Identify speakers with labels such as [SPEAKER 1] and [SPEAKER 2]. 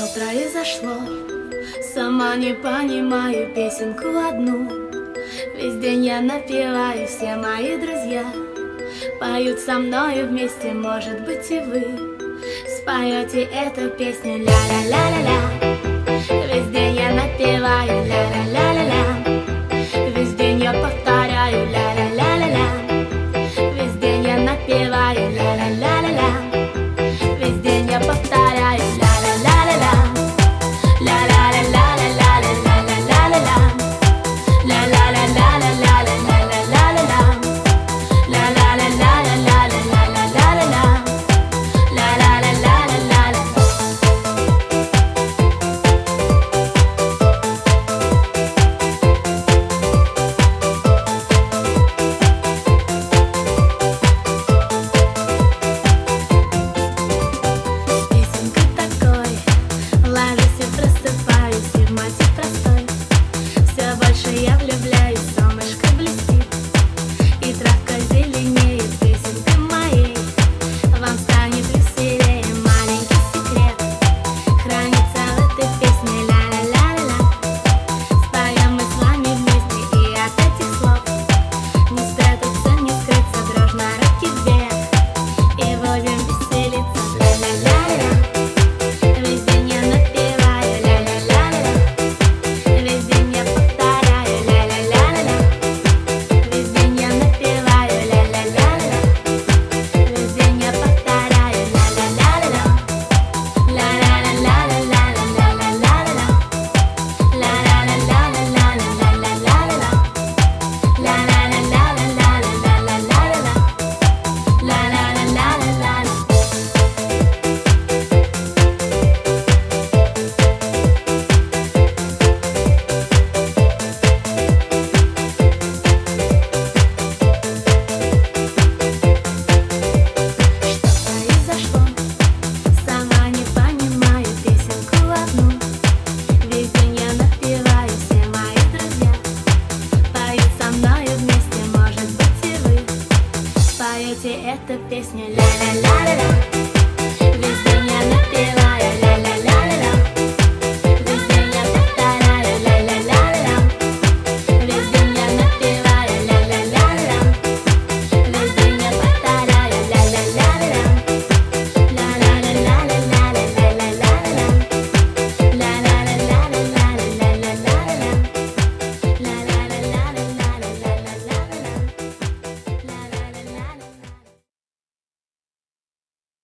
[SPEAKER 1] Произошло, сама не понимаю песенку одну. Весь день я напеваю, все мои друзья поют со мною вместе, может быть и вы споете эту песню ля-ля-ля-ля-ля. Весь день я напеваю ля-ля-ля-ля-ля. Весь день я повторяю ля-ля-ля-ля-ля. Весь день я напеваю ля-ля-ля-ля-ля. Весь день я повторяю ля-ля-ля-ля-ля. Я влюбляюсь, солнышко блестит, и травка зеленеет песенкой моей. Вам станет веселее, маленький секрет хранится в этой песне ля-ля-ля-ля-ля. Споем мы с вами вместе, и от этих слов не спрятаться, не скрыться, дружно руки вверх, и будем веселиться ля-ля-ля-ля. Весь день я напеваю ля-ля-ля-ля. Весь день я повторяю ля-ля-ля-ля-ля. Весь день я напеваю ля-ля-ля-ля. Весь день я повторяю ля-ля-ля-ля-ля. Ля-ля-ля-ля-ля-ля-ля-ля-ля-ля. Ля-ля-ля-ля-ля-ля-ля-ля-ля-ля. Ля-ля-ля-ля-ля-ля-ля-ля-ля. Произошло, сама не понимаю песенку одну. Весь день я напеваю, все мои друзья поют со мною вместе, может быть и вы споете эту песню ля-ля-ля-ля-ля.